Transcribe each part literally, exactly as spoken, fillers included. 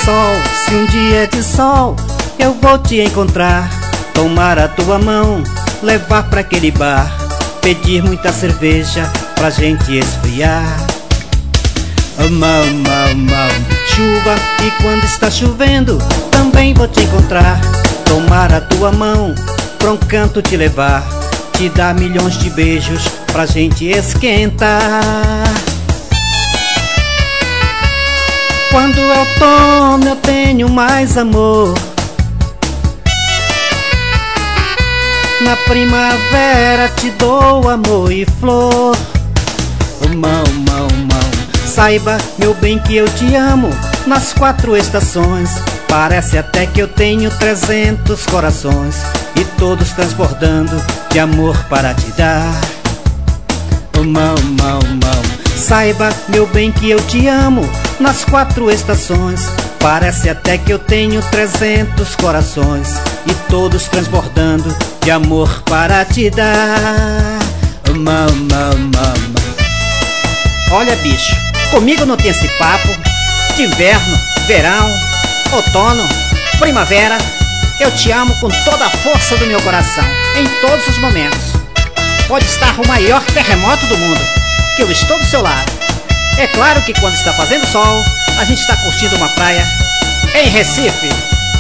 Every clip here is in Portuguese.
Sol, se um dia de sol eu vou te encontrar, tomar a tua mão, levar pra aquele bar, pedir muita cerveja pra gente esfriar. Mão, mão, mão, chuva, e quando está chovendo também vou te encontrar, tomar a tua mão, pra um canto te levar, te dar milhões de beijos pra gente esquentar. Quando é outono eu tenho mais amor, na primavera te dou amor e flor. Mão, mão, mão, saiba, meu bem, que eu te amo nas quatro estações. Parece até que eu tenho trezentos corações e todos transbordando de amor para te dar. Mão, mão, mão, saiba, meu bem, que eu te amo nas quatro estações. Parece até que eu tenho trezentos corações e todos transbordando de amor para te dar. Mão, mão, mão, mão. Olha, bicho, comigo não tem esse papo de inverno, verão, outono, primavera. Eu te amo com toda a força do meu coração, em todos os momentos. Pode estar o maior terremoto do mundo, que eu estou do seu lado. É claro que quando está fazendo sol, a gente está curtindo uma praia em Recife.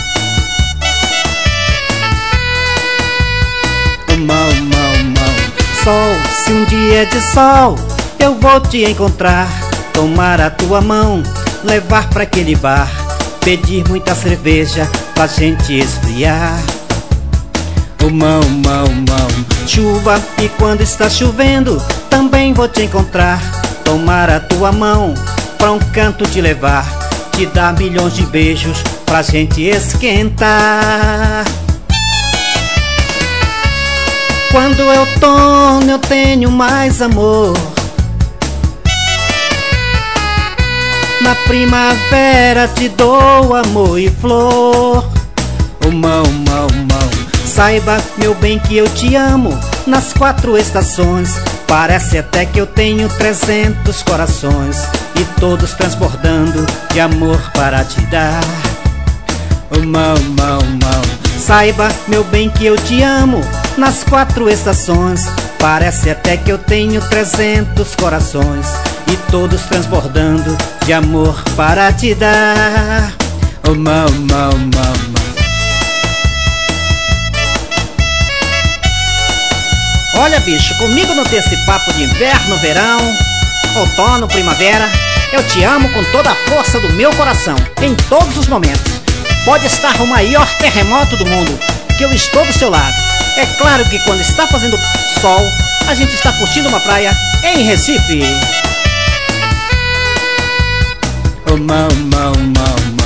Mão, mão, mão, sol, se um dia de sol eu vou te encontrar, tomar a tua mão, levar pra aquele bar, pedir muita cerveja pra gente esfriar. Mão, mão, mão, chuva, e quando está chovendo também vou te encontrar, tomar a tua mão, pra um canto te levar, te dar milhões de beijos pra gente esquentar. Quando é outono eu tenho mais amor, na primavera te dou amor e flor. Mão, mão, mão, saiba, meu bem, que eu te amo nas quatro estações. Parece até que eu tenho trezentos corações e todos transbordando de amor para te dar. Mão, mão, mão, saiba, meu bem, que eu te amo nas quatro estações. Parece até que eu tenho trezentos corações e todos transbordando de amor para te dar. Mão, mão, mão, mão. Olha, bicho, comigo não tem esse papo de inverno, verão, outono, primavera. Eu te amo com toda a força do meu coração, em todos os momentos. Pode estar o maior terremoto do mundo, que eu estou do seu lado. É claro que quando está fazendo sol, a gente está curtindo uma praia em Recife. Mão, mão, mão, mão.